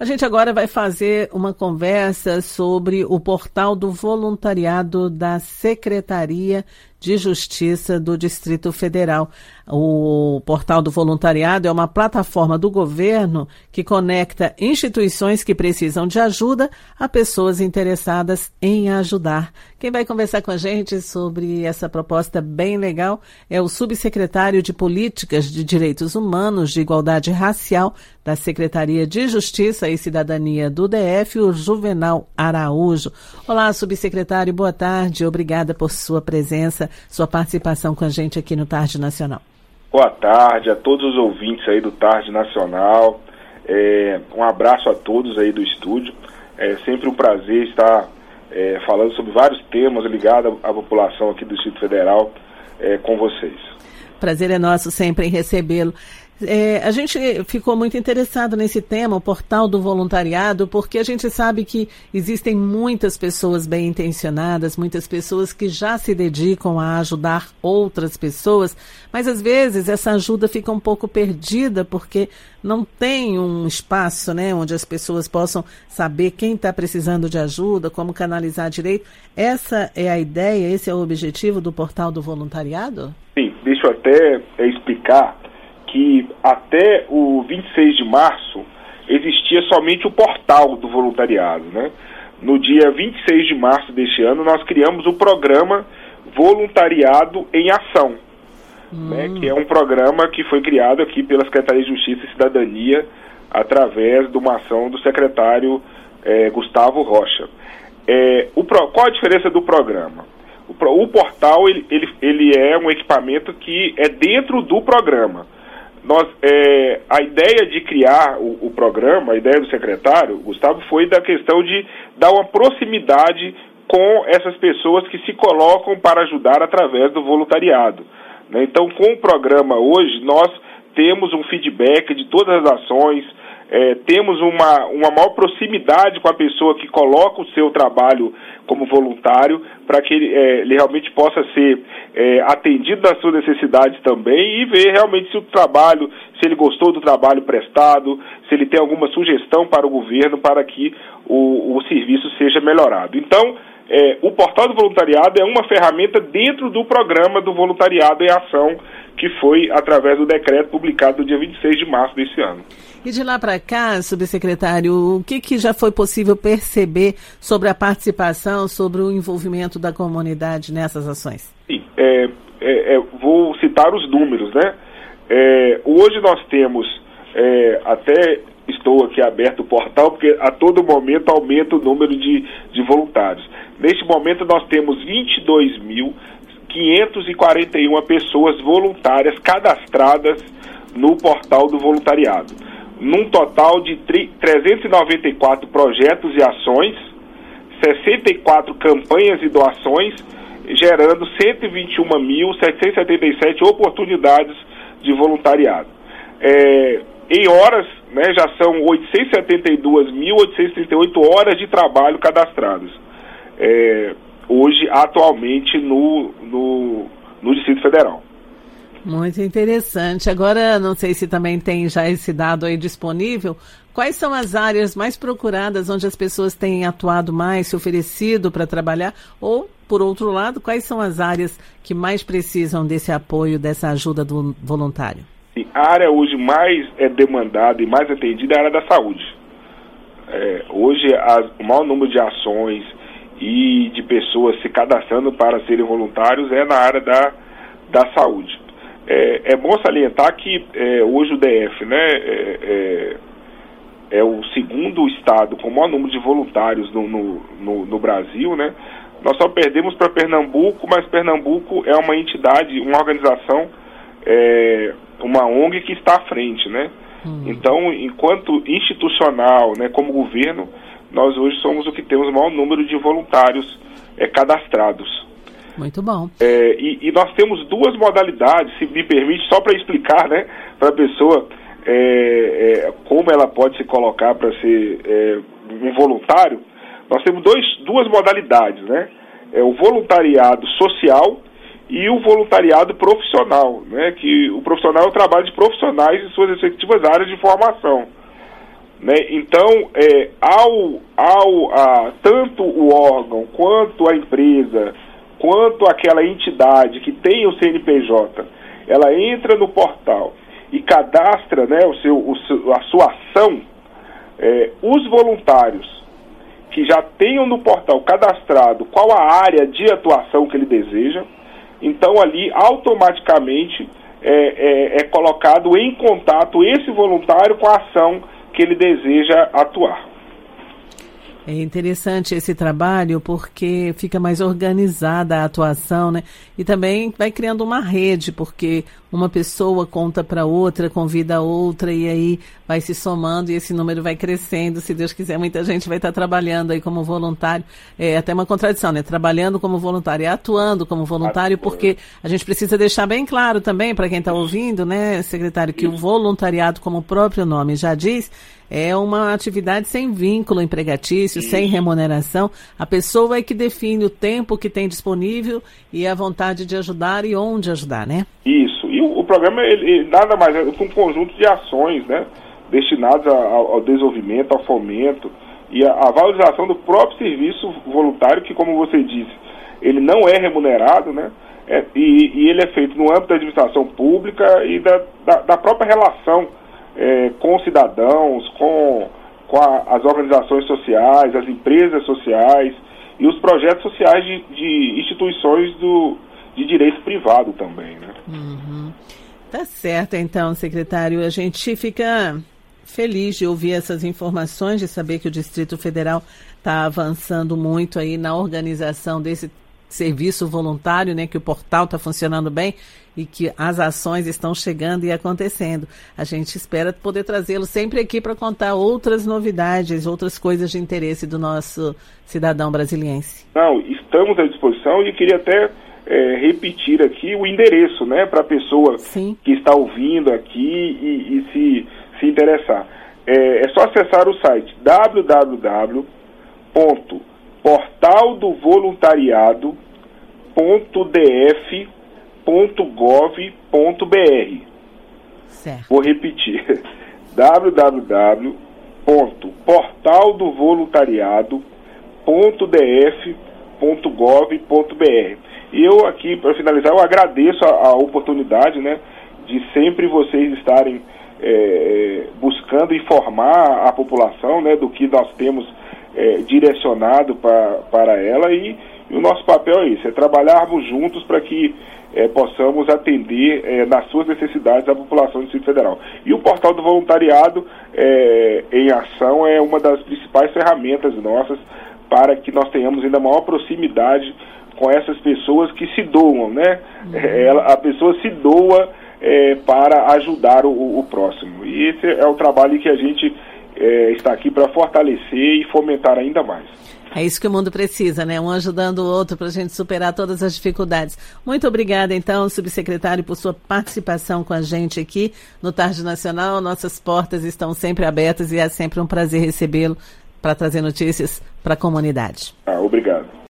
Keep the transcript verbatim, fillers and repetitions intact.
A gente agora vai fazer uma conversa sobre o portal do voluntariado da Secretaria de Justiça do Distrito Federal. O portal do voluntariado é uma plataforma do governo que conecta instituições que precisam de ajuda a pessoas interessadas em ajudar. Quem vai conversar com a gente sobre essa proposta bem legal é o subsecretário de Políticas de Direitos Humanos de Igualdade Racial da Secretaria de Justiça e Cidadania do D F, o Juvenal Araújo. Olá, subsecretário, boa tarde. Obrigada por sua presença, sua participação com a gente aqui no Tarde Nacional. Boa tarde a todos os ouvintes aí do Tarde Nacional. É, um abraço a todos aí do estúdio. É sempre um prazer estar é, falando sobre vários temas ligados à população aqui do Distrito Federal é, com vocês. Prazer é nosso sempre em recebê-lo. É, a gente ficou muito interessado nesse tema, o portal do voluntariado, porque a gente sabe que existem muitas pessoas bem intencionadas, muitas pessoas que já se dedicam a ajudar outras pessoas, mas às vezes essa ajuda fica um pouco perdida porque não tem um espaço, né, onde as pessoas possam saber quem está precisando de ajuda, como canalizar direito. Essa é a ideia, esse é o objetivo do portal do voluntariado? Sim, deixa eu até é, explicar que até o vinte e seis de março existia somente o portal do voluntariado, né? No dia vinte e seis de março deste ano, nós criamos o programa Voluntariado em Ação, hum. né? Que é um programa que foi criado aqui pela Secretaria de Justiça e Cidadania através de uma ação do secretário eh, Gustavo Rocha. Eh, o pro, qual a diferença do programa? O, pro, o portal ele, ele, ele é um equipamento que é dentro do programa. Nós, é, a ideia de criar o, o programa, a ideia do secretário, Gustavo, foi da questão de dar uma proximidade com essas pessoas que se colocam para ajudar através do voluntariado, né? Então, com o programa hoje, nós temos um feedback de todas as ações, é, temos uma, uma maior proximidade com a pessoa que coloca o seu trabalho como voluntário, para que ele, é, ele realmente possa ser é, atendido das suas necessidades também e ver realmente se o trabalho, se ele gostou do trabalho prestado, se ele tem alguma sugestão para o governo para que o, o serviço seja melhorado. Então, é, o portal do voluntariado é uma ferramenta dentro do programa do voluntariado em ação, que foi através do decreto publicado no dia vinte e seis de março desse ano. E de lá para cá, subsecretário, o que, que já foi possível perceber sobre a participação, sobre o envolvimento da comunidade nessas ações? Sim, é, é, é, vou citar os números, né? É, hoje nós temos, é, até estou aqui aberto o portal, porque a todo momento aumenta o número de, de voluntários. Neste momento nós temos vinte e dois mil quinhentas e quarenta e uma pessoas voluntárias cadastradas no portal do voluntariado, num total de trezentos e noventa e quatro projetos e ações, sessenta e quatro campanhas e doações, gerando cento e vinte e um mil setecentas e setenta e sete oportunidades de voluntariado. É, em horas, né, já são oitocentas e setenta e duas mil oitocentas e trinta e oito horas de trabalho cadastradas. É, hoje, atualmente, no, no, no Distrito Federal. Muito interessante. Agora, não sei se também tem já esse dado aí disponível. Quais são as áreas mais procuradas onde as pessoas têm atuado mais, se oferecido para trabalhar? Ou, por outro lado, quais são as áreas que mais precisam desse apoio, dessa ajuda do voluntário? Sim, a área hoje mais é demandada e mais atendida é a área da saúde. É, hoje, as, o maior número de ações e de pessoas se cadastrando para serem voluntários é na área da, da saúde. É, é bom salientar que é, hoje o D F, né, é, é, é o segundo estado com o maior número de voluntários no, no, no, no Brasil, né? Nós só perdemos para Pernambuco, mas Pernambuco é uma entidade, uma organização, é, uma O N G que está à frente, né? Hum. Então, enquanto institucional, né, como governo, nós hoje somos o que temos o maior número de voluntários é, cadastrados. Muito bom. É, e, e nós temos duas modalidades, se me permite, só para explicar, né, para a pessoa é, é, como ela pode se colocar para ser é, um voluntário. Nós temos dois, duas modalidades, né? É o voluntariado social e o voluntariado profissional, né? Que o profissional é o trabalho de profissionais em suas respectivas áreas de formação. Né? Então, é, ao, ao, a, tanto o órgão, quanto a empresa, quanto aquela entidade que tem o C N P J, ela entra no portal e cadastra, né, o seu, o seu, a sua ação, é, os voluntários que já tenham no portal cadastrado qual a área de atuação que ele deseja, então ali automaticamente é, é, é colocado em contato esse voluntário com a ação que ele deseja atuar. É interessante esse trabalho porque fica mais organizada a atuação, né? E também vai criando uma rede, porque uma pessoa conta para outra, convida a outra e aí vai se somando e esse número vai crescendo. Se Deus quiser, muita gente vai estar trabalhando aí como voluntário. É até uma contradição, né? Trabalhando como voluntário e atuando como voluntário, porque a gente precisa deixar bem claro também para quem está ouvindo, né, secretário, que o voluntariado, como o próprio nome já diz, é uma atividade sem vínculo empregatício, Isso. sem remuneração. A pessoa é que define o tempo que tem disponível e a vontade de ajudar e onde ajudar, né? Isso. E o, o programa, ele, ele nada mais é um conjunto de ações, né, destinadas ao, ao desenvolvimento, ao fomento e à valorização do próprio serviço voluntário, que, como você disse, ele não é remunerado, né? É, e, e ele é feito no âmbito da administração pública e da, da, da própria relação É, com os cidadãos, com, com a, as organizações sociais, as empresas sociais e os projetos sociais de, de instituições do, de direito privado também, né? Uhum. Tá certo, então, secretário. A gente fica feliz de ouvir essas informações, de saber que o Distrito Federal está avançando muito aí na organização desse serviço voluntário, né, que o portal está funcionando bem e que as ações estão chegando e acontecendo. A gente espera poder trazê-lo sempre aqui para contar outras novidades, outras coisas de interesse do nosso cidadão brasiliense. Não, estamos à disposição e queria até é, repetir aqui o endereço, né, para a pessoa Sim. que está ouvindo aqui e, e se, se interessar. É, é só acessar o site w w w ponto portal do voluntariado ponto d f ponto gov ponto b r. Certo. Vou repetir. w w w ponto portal do voluntariado ponto d f ponto gov ponto b r. E eu aqui, para finalizar, eu agradeço a, a oportunidade, né, de sempre vocês estarem é, buscando informar a população, né, do que nós temos É, direcionado pra, para ela e, e o nosso papel é isso, é trabalharmos juntos para que é, possamos atender é, nas suas necessidades a população do Distrito Federal. E o Portal do Voluntariado é, em Ação é uma das principais ferramentas nossas para que nós tenhamos ainda maior proximidade com essas pessoas que se doam, né? Uhum. É, ela, a pessoa se doa é, para ajudar o, o próximo. E esse é o trabalho que a gente É, está aqui para fortalecer e fomentar ainda mais. É isso que o mundo precisa, né? Um ajudando o outro para a gente superar todas as dificuldades. Muito obrigada, então, subsecretário, por sua participação com a gente aqui no Tarde Nacional. Nossas portas estão sempre abertas e é sempre um prazer recebê-lo para trazer notícias para a comunidade. Ah, obrigado.